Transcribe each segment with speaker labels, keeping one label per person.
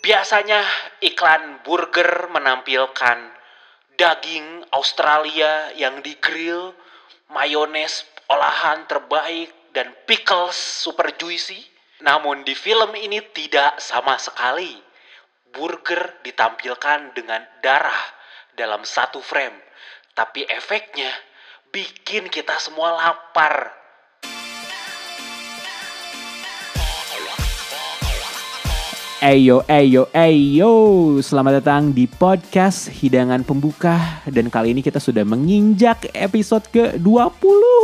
Speaker 1: Biasanya iklan burger menampilkan daging Australia yang digrill, mayones olahan terbaik, dan pickles super juicy. Namun di film ini tidak sama sekali. Burger ditampilkan dengan darah dalam satu frame. Tapi efeknya bikin kita semua lapar.
Speaker 2: Eyo, selamat datang di podcast Hidangan Pembuka. Dan kali ini kita sudah menginjak episode ke-20.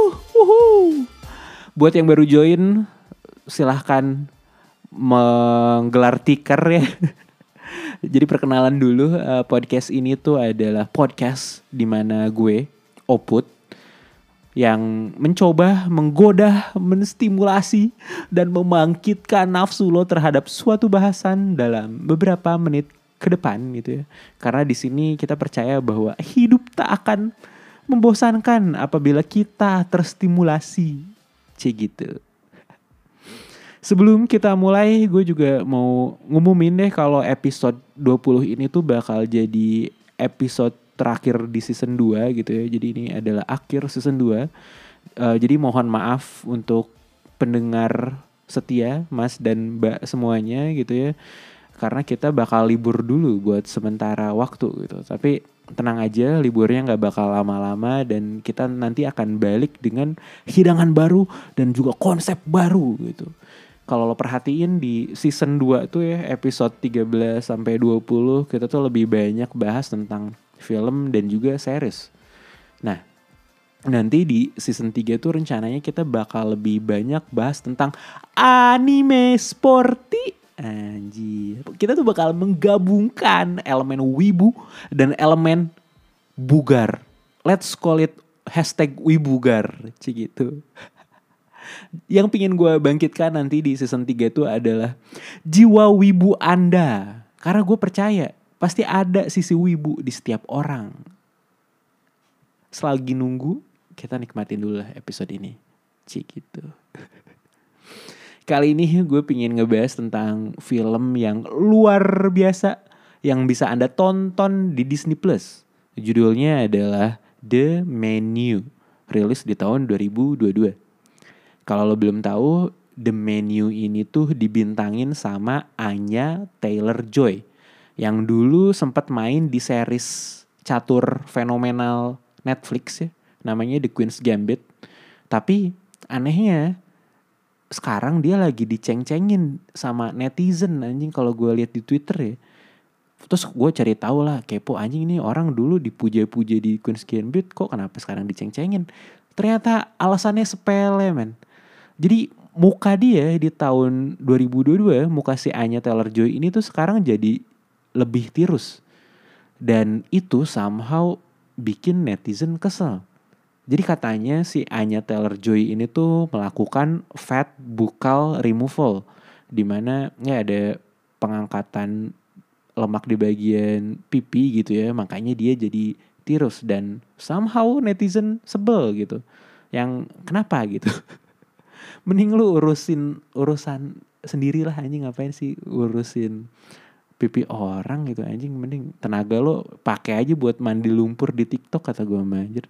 Speaker 2: Buat yang baru join, silahkan menggelar tikar ya. Jadi perkenalan dulu, podcast ini tuh adalah podcast di mana gue, Oput, yang mencoba menggoda, menstimulasi, dan membangkitkan nafsu lo terhadap suatu bahasan dalam beberapa menit ke depan gitu ya. Karena di sini kita percaya bahwa hidup tak akan membosankan apabila kita terstimulasi. Gitu. Sebelum kita mulai, gue juga mau ngumumin deh kalau episode 20 ini tuh bakal jadi episode terakhir di season 2 gitu ya. Jadi ini adalah akhir season 2. Jadi mohon maaf untuk pendengar setia, Mas dan Mbak semuanya gitu ya. Karena kita bakal libur dulu buat sementara waktu gitu. Tapi tenang aja, liburnya gak bakal lama-lama. Dan kita nanti akan balik dengan hidangan baru dan juga konsep baru gitu. Kalau lo perhatiin di season 2 tuh ya, episode 13 sampai 20 kita tuh lebih banyak bahas tentang film dan juga series. Nah, nanti di season 3 tuh rencananya kita bakal lebih banyak bahas tentang anime sporty. Anjir. Kita tuh bakal menggabungkan elemen wibu dan elemen bugar. Let's call it #wibugar. Gitu. Yang pingin gue bangkitkan nanti di season 3 tuh adalah jiwa wibu Anda. Karena gue percaya pasti ada sisi wibu di setiap orang. Selagi nunggu, kita nikmatin dulu lah episode ini. Gitu. Kali ini gue pengen ngebahas tentang film yang luar biasa yang bisa Anda tonton di Disney Plus. Judulnya adalah The Menu, rilis di tahun 2022. Kalau lo belum tahu, The Menu ini tuh dibintangin sama Anya Taylor-Joy yang dulu sempat main di series catur fenomenal Netflix ya, namanya The Queen's Gambit. Tapi anehnya sekarang dia lagi diceng-cengin sama netizen anjing kalau gue lihat di Twitter ya. Terus gue cari tahu lah, kepo anjing ini orang dulu dipuja-puja di Queen's Gambit, kok kenapa sekarang diceng-cengin? Ternyata alasannya sepele men. Jadi muka dia di tahun 2022, muka si Anya Taylor-Joy ini tuh sekarang jadi lebih tirus. Dan itu somehow bikin netizen kesel. Jadi katanya si Anya Taylor-Joy ini tuh melakukan fat buccal removal. Dimana ya ada pengangkatan lemak di bagian pipi gitu ya. Makanya dia jadi tirus. Dan somehow netizen sebel gitu. Yang kenapa gitu. Mending lu urusan sendirilah anjing, ngapain sih urusin pipi orang gitu anjing. Mending tenaga lo pakai aja buat mandi lumpur di TikTok kata gue manjir.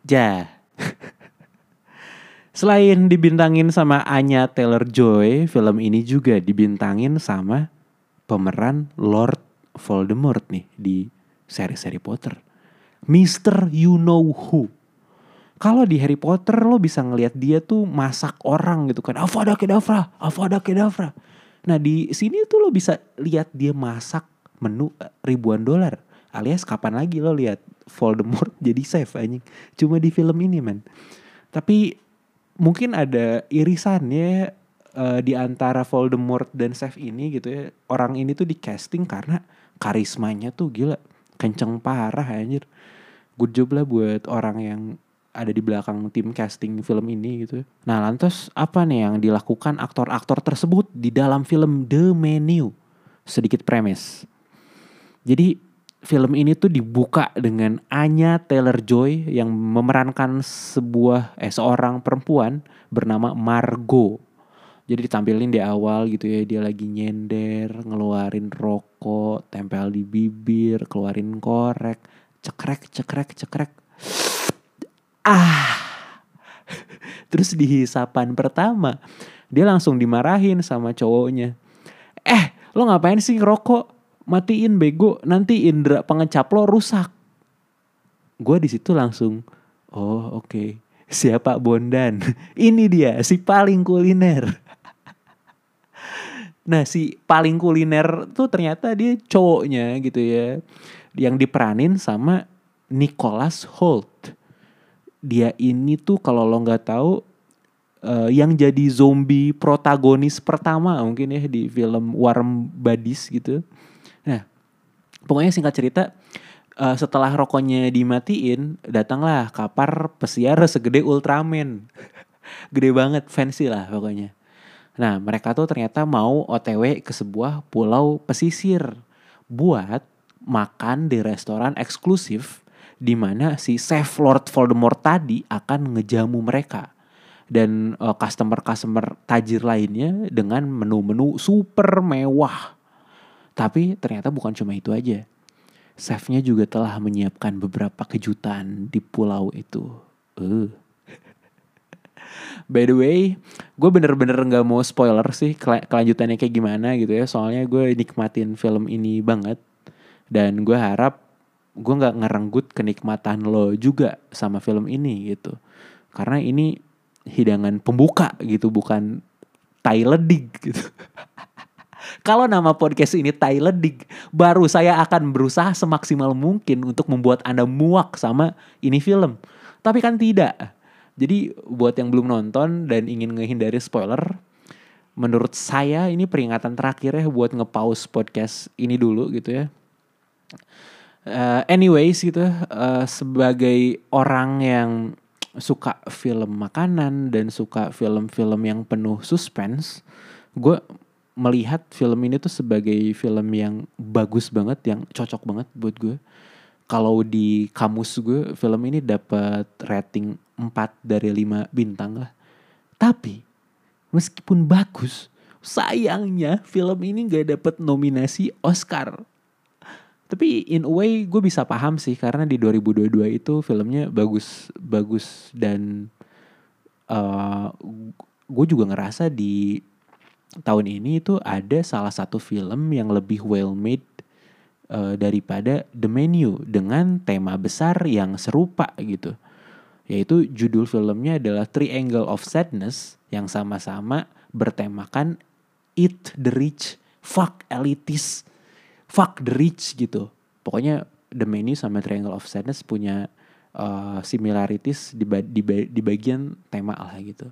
Speaker 2: Selain dibintangin sama Anya Taylor-Joy, film ini juga dibintangin sama pemeran Lord Voldemort nih di series Harry Potter, Mr. You Know Who. Kalau di Harry Potter lo bisa ngelihat dia tuh masak orang gitu kan, Avada Kedavra. Nah di sini tuh lo bisa lihat dia masak menu ribuan $, alias kapan lagi lo lihat Voldemort jadi chef anjing, cuma di film ini man. Tapi mungkin ada irisannya di antara Voldemort dan chef ini gitu ya. Orang ini tuh di casting karena karismanya tuh gila, kenceng parah anjir. Good job lah buat orang yang ada di belakang tim casting film ini gitu. Nah lantas apa nih yang dilakukan aktor-aktor tersebut di dalam film The Menu? Sedikit premis. Jadi film ini tuh dibuka dengan Anya Taylor-Joy yang memerankan seorang perempuan bernama Margot. Jadi ditampilin di awal gitu ya, dia lagi nyender, ngeluarin rokok, tempel di bibir, keluarin korek, cekrek, cekrek, cekrek. Terus di hisapan pertama, dia langsung dimarahin sama cowoknya. Lo ngapain sih ngerokok? Matiin bego, nanti indera pengecap lo rusak. Gue di situ langsung, oh oke. Siapa Bondan? Ini dia, si paling kuliner. Nah, si paling kuliner tuh ternyata dia cowoknya gitu ya. Yang diperanin sama Nicholas Hoult. Dia ini tuh kalau lo gak tahu, yang jadi zombie protagonis pertama mungkin ya di film Warm Bodies gitu. Nah, pokoknya singkat cerita, setelah rokoknya dimatiin, datanglah kapar pesiar segede Ultraman. Gede banget, fancy lah pokoknya. Nah, mereka tuh ternyata mau OTW ke sebuah pulau pesisir buat makan di restoran eksklusif di mana si Chef Lord Voldemort tadi akan ngejamu mereka dan customer-customer tajir lainnya dengan menu-menu super mewah. Tapi ternyata bukan cuma itu aja. Chefnya juga telah menyiapkan beberapa kejutan di pulau itu. By the way, gue bener-bener gak mau spoiler sih kelanjutannya kayak gimana gitu ya. Soalnya gue nikmatin film ini banget. Dan gue harap gue gak ngerenggut kenikmatan lo juga sama film ini gitu. Karena ini hidangan pembuka gitu, bukan Thailandig gitu. Kalau nama podcast ini Thailandig, baru saya akan berusaha semaksimal mungkin untuk membuat Anda muak sama ini film. Tapi kan tidak. Jadi buat yang belum nonton dan ingin ngehindari spoiler, menurut saya ini peringatan terakhir ya buat nge-pause podcast ini dulu gitu ya. Anyways gitu, sebagai orang yang suka film makanan dan suka film-film yang penuh suspense, gue melihat film ini tuh sebagai film yang bagus banget, yang cocok banget buat gue. Kalau di kamus gue, film ini dapat rating 4 dari 5 bintang lah. Tapi meskipun bagus, sayangnya film ini gak dapat nominasi Oscar. Tapi in a way gue bisa paham sih, karena di 2022 itu filmnya bagus dan gue juga ngerasa di tahun ini itu ada salah satu film yang lebih well made daripada The Menu dengan tema besar yang serupa gitu. Yaitu judul filmnya adalah Triangle of Sadness yang sama-sama bertemakan Eat the Rich, Fuck Elitis, Fuck the Rich gitu. Pokoknya The Menu sama Triangle of Sadness punya similarities di bagian tema lah gitu.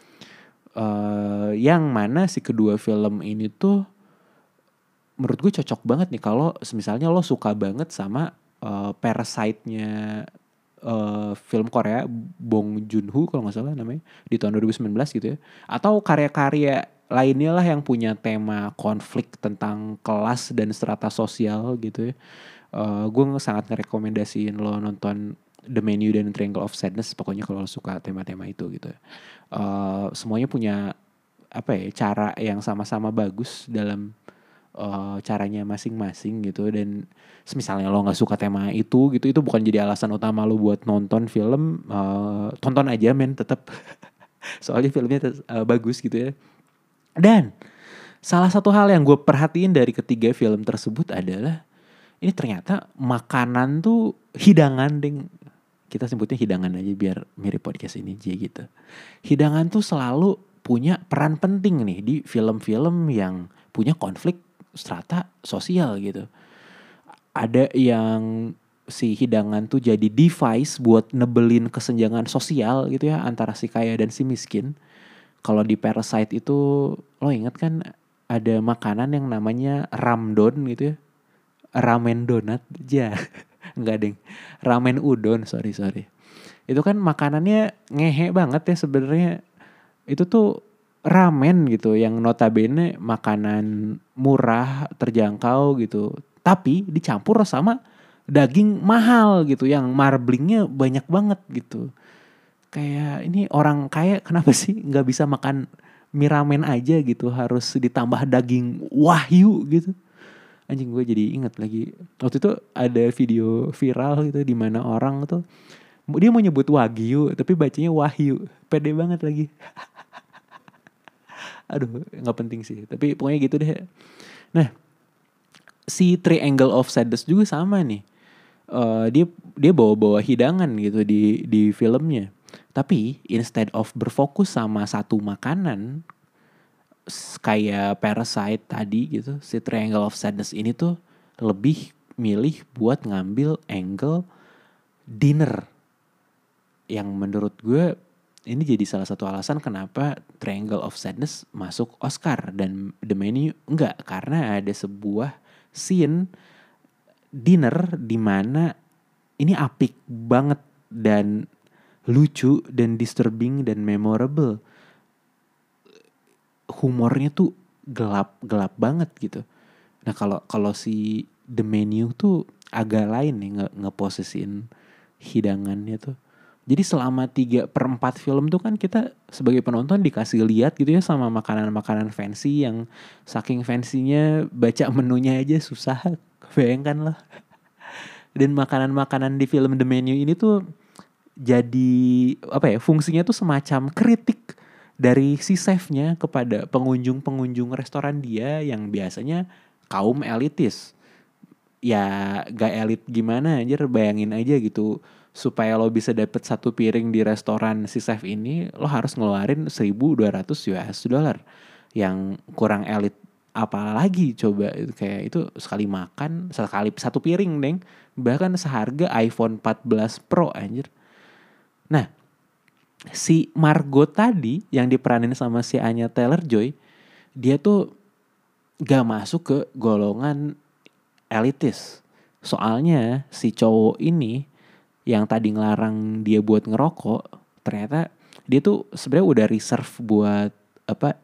Speaker 2: Yang mana si kedua film ini tuh menurut gue cocok banget nih kalau misalnya lo suka banget sama Parasite-nya film Korea Bong Joon-ho kalau nggak salah namanya di tahun 2019 gitu ya, atau karya-karya lainnya lah yang punya tema konflik tentang kelas dan strata sosial gitu ya. Gue sangat ngerekomendasiin lo nonton The Menu dan Triangle of Sadness pokoknya kalau lo suka tema-tema itu gitu ya. Semuanya punya cara yang sama-sama bagus dalam caranya masing-masing gitu. Dan misalnya lo nggak suka tema itu gitu, itu bukan jadi alasan utama lo buat nonton film. Tonton aja men tetap. Soalnya filmnya bagus gitu ya. Dan salah satu hal yang gue perhatiin dari ketiga film tersebut adalah ini ternyata makanan tuh hidangan ding. Kita sebutnya hidangan aja biar mirip podcast ini aja gitu. Hidangan tuh selalu punya peran penting nih di film-film yang punya konflik strata sosial gitu. Ada yang si hidangan tuh jadi device buat nebelin kesenjangan sosial gitu ya antara si kaya dan si miskin. Kalau di Parasite itu lo inget kan ada makanan yang namanya ramdon gitu ya. Ramen donat aja. Enggak deng. Ramen udon, sorry. Itu kan makanannya ngehe banget ya sebenarnya. Itu tuh ramen gitu yang notabene makanan murah, terjangkau gitu. Tapi dicampur sama daging mahal gitu yang marblingnya banyak banget gitu. Kayak ini orang kaya kenapa sih nggak bisa makan mie ramen aja gitu harus ditambah daging wahyu gitu. Anjing, gue jadi inget lagi. Waktu itu ada video viral gitu di mana orang tuh dia mau nyebut wagyu tapi bacanya wahyu. Pede banget lagi. Aduh, nggak penting sih. Tapi pokoknya gitu deh. Nah, si Triangle of Sadness juga sama nih. Dia bawa-bawa hidangan gitu di filmnya. Tapi instead of berfokus sama satu makanan kayak Parasite tadi gitu, si Triangle of Sadness ini tuh lebih milih buat ngambil angle dinner. Yang menurut gue ini jadi salah satu alasan kenapa Triangle of Sadness masuk Oscar dan The Menu enggak, karena ada sebuah scene dinner di mana ini apik banget dan lucu dan disturbing dan memorable. Humornya tuh gelap banget gitu. Nah kalau si The Menu tuh agak lain nih ngeposesin hidangannya tuh. Jadi selama 3/4 film tuh kan kita sebagai penonton dikasih lihat gitu ya sama makanan-makanan fancy yang saking fancy-nya baca menunya aja susah. Bayangkan lah. Dan makanan-makanan di film The Menu ini tuh jadi apa ya, fungsinya tuh semacam kritik dari si chefnya kepada pengunjung-pengunjung restoran dia yang biasanya kaum elitis. Ya gak elit gimana anjir, bayangin aja gitu. Supaya lo bisa dapet satu piring di restoran si chef ini, lo harus ngeluarin 1.200 US dollar. Yang kurang elit apalagi coba, kayak itu sekali makan, sekali satu piring deng. Bahkan seharga iPhone 14 Pro anjir. Nah, si Margot tadi yang diperanin sama si Anya Taylor-Joy, dia tuh gak masuk ke golongan elitis. Soalnya si cowok ini yang tadi ngelarang dia buat ngerokok, ternyata dia tuh sebenarnya udah reserve buat apa,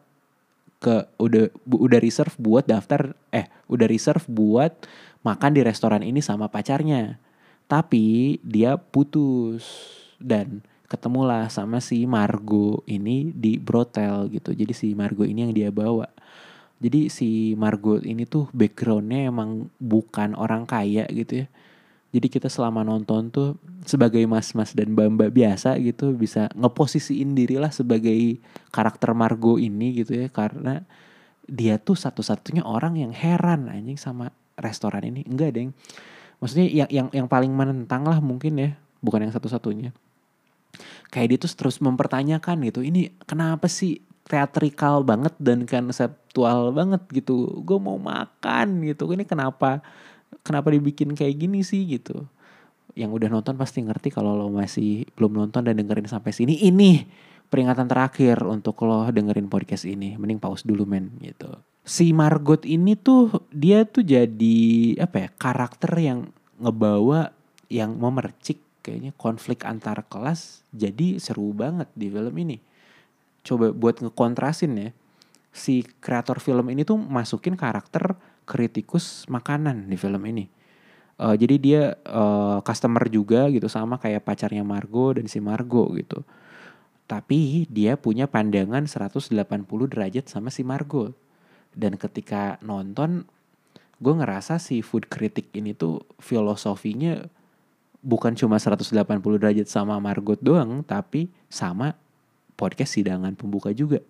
Speaker 2: udah reserve buat udah reserve buat makan di restoran ini sama pacarnya. Tapi dia putus dan ketemulah sama si Margot ini di brothel gitu. Jadi si Margot ini yang dia bawa. Jadi si Margot ini tuh backgroundnya emang bukan orang kaya gitu ya. Jadi kita selama nonton tuh sebagai mas-mas dan mbak-mbak biasa gitu bisa ngeposisiin diri lah sebagai karakter Margot ini gitu ya. Karena dia tuh satu-satunya orang yang heran anjing sama restoran ini. Enggak deng. Maksudnya yang paling menentang lah mungkin ya. Bukan yang satu-satunya. Kayak dia tuh terus mempertanyakan gitu. Ini kenapa sih teatrikal banget dan konseptual banget gitu. Gue mau makan gitu. Ini kenapa dibikin kayak gini sih gitu. Yang udah nonton pasti ngerti. Kalau lo masih belum nonton dan dengerin sampai sini, ini peringatan terakhir untuk lo dengerin podcast ini. Mending pause dulu men gitu. Si Margot ini tuh dia tuh jadi apa ya, karakter yang ngebawa yang memercik kayaknya konflik antar kelas. Jadi seru banget di film ini. Coba buat ngekontrasin ya. Si kreator film ini tuh masukin karakter kritikus makanan di film ini. Jadi dia customer juga gitu sama kayak pacarnya Margot dan si Margot gitu. Tapi dia punya pandangan 180 derajat sama si Margot. Dan ketika nonton, gue ngerasa si food critic ini tuh filosofinya bukan cuma 180 derajat sama Margot doang, tapi sama podcast hidangan pembuka juga.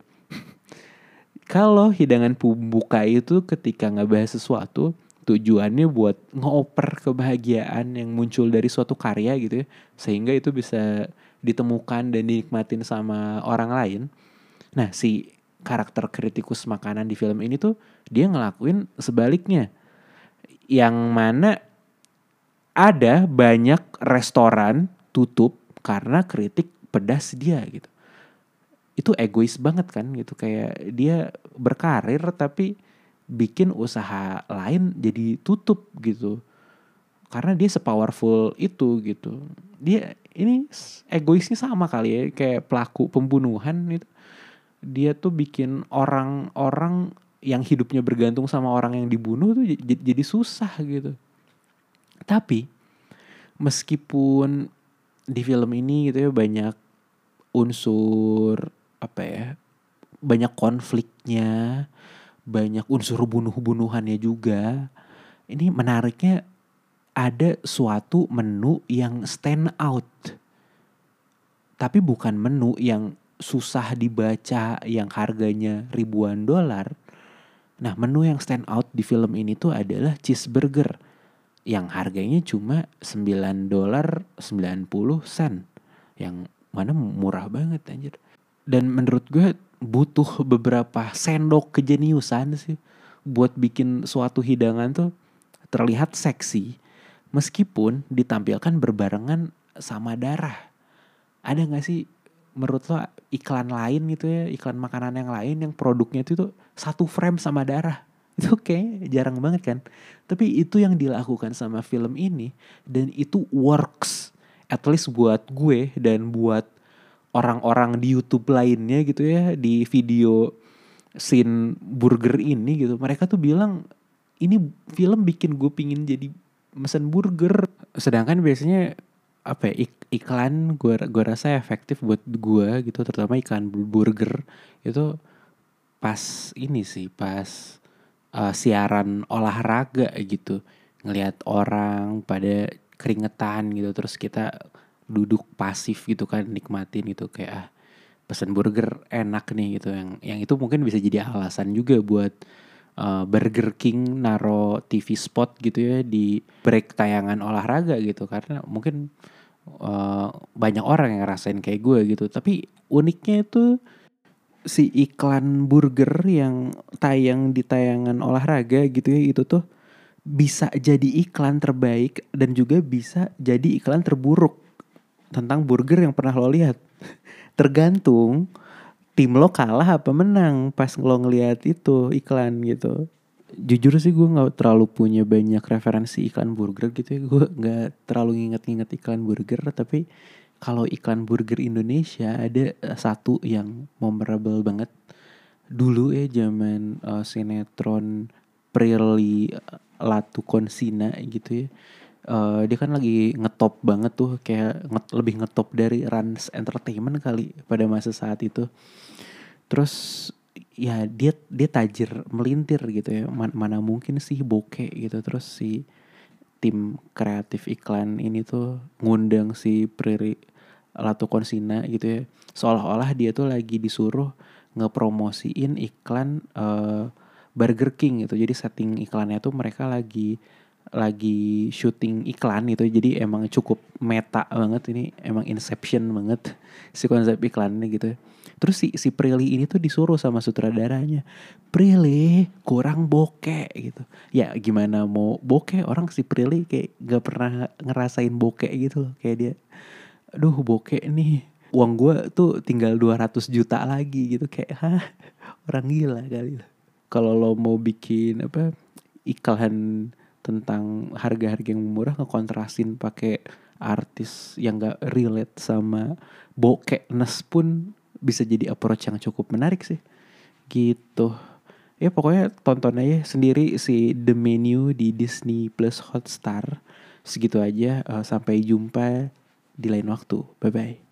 Speaker 2: Kalau hidangan pembuka itu ketika ngebahas sesuatu, tujuannya buat ngoper kebahagiaan yang muncul dari suatu karya gitu ya. Sehingga itu bisa ditemukan dan dinikmatin sama orang lain. Nah si karakter kritikus makanan di film ini tuh dia ngelakuin sebaliknya. Yang mana ada banyak restoran tutup karena kritik pedas dia gitu. Itu egois banget kan gitu, kayak dia berkarir tapi bikin usaha lain jadi tutup gitu karena dia sepowerful itu gitu. Dia ini egoisnya sama kali ya kayak pelaku pembunuhan gitu. Dia tuh bikin orang-orang yang hidupnya bergantung sama orang yang dibunuh tuh jadi susah gitu. Tapi meskipun di film ini gitu ya banyak unsur apa ya, banyak konfliknya, banyak unsur bunuh-bunuhannya juga. Ini menariknya ada suatu menu yang stand out. Tapi bukan menu yang susah dibaca, yang harganya ribuan dolar. Nah, menu yang stand out di film ini tuh adalah cheeseburger yang harganya cuma $9.90, yang mana murah banget anjir. Dan menurut gue butuh beberapa sendok kejeniusan sih buat bikin suatu hidangan tuh terlihat seksi meskipun ditampilkan berbarengan sama darah. Ada gak sih menurut lo iklan lain gitu ya, iklan makanan yang lain yang produknya itu tuh satu frame sama darah? Itu kayak jarang banget kan. Tapi itu yang dilakukan sama film ini dan itu works. At least buat gue dan buat orang-orang di YouTube lainnya gitu ya, di video scene burger ini gitu. Mereka tuh bilang ini film bikin gue pingin jadi mesen burger. Sedangkan biasanya apa ya, iklan gue rasa efektif buat gue gitu, terutama iklan burger itu pas ini sih, pas siaran olahraga gitu, ngelihat orang pada keringetan gitu, terus kita duduk pasif gitu kan, nikmatin gitu kayak pesen burger enak nih gitu, yang itu mungkin bisa jadi alasan juga buat Burger King naro TV spot gitu ya di break tayangan olahraga gitu, karena mungkin banyak orang yang ngerasain kayak gue gitu. Tapi uniknya itu si iklan burger yang tayang di tayangan olahraga gitu ya, itu tuh bisa jadi iklan terbaik dan juga bisa jadi iklan terburuk tentang burger yang pernah lo lihat. Tergantung tim lo kalah apa menang pas lo ngeliat itu iklan gitu. Jujur sih gue gak terlalu punya banyak referensi iklan burger gitu ya. Gue gak terlalu nginget-nginget iklan burger. Tapi kalau iklan burger Indonesia ada satu yang memorable banget. Dulu ya zaman sinetron Prilly Latukonsina gitu ya. Dia kan lagi ngetop banget tuh, kayak lebih ngetop dari Rans Entertainment kali pada masa saat itu. Terus ya dia tajir melintir gitu ya, mana mungkin sih bokeh gitu. Terus si tim kreatif iklan ini tuh ngundang si Prilly Latukonsina gitu ya, seolah-olah dia tuh lagi disuruh ngepromosiin iklan Burger King gitu. Jadi setting iklannya tuh mereka lagi syuting iklan gitu. Jadi emang cukup meta banget, ini emang inception banget si konsep iklannya gitu. Terus si Prilly ini tuh disuruh sama sutradaranya, Prilly kurang bokeh gitu. Ya gimana mau bokeh, orang si Prilly kayak gak pernah ngerasain bokeh gitu loh. Kayak dia, aduh bokeh nih, uang gue tuh tinggal 200 juta lagi gitu. Kayak hah, orang gila kali. Kalau lo mau bikin apa iklan tentang harga-harga yang murah, ngekontrasin pakai artis yang gak relate sama bokehnes pun bisa jadi approach yang cukup menarik sih gitu. Ya pokoknya tonton aja sendiri si The Menu di Disney Plus Hotstar. Segitu aja, sampai jumpa di lain waktu. Bye bye.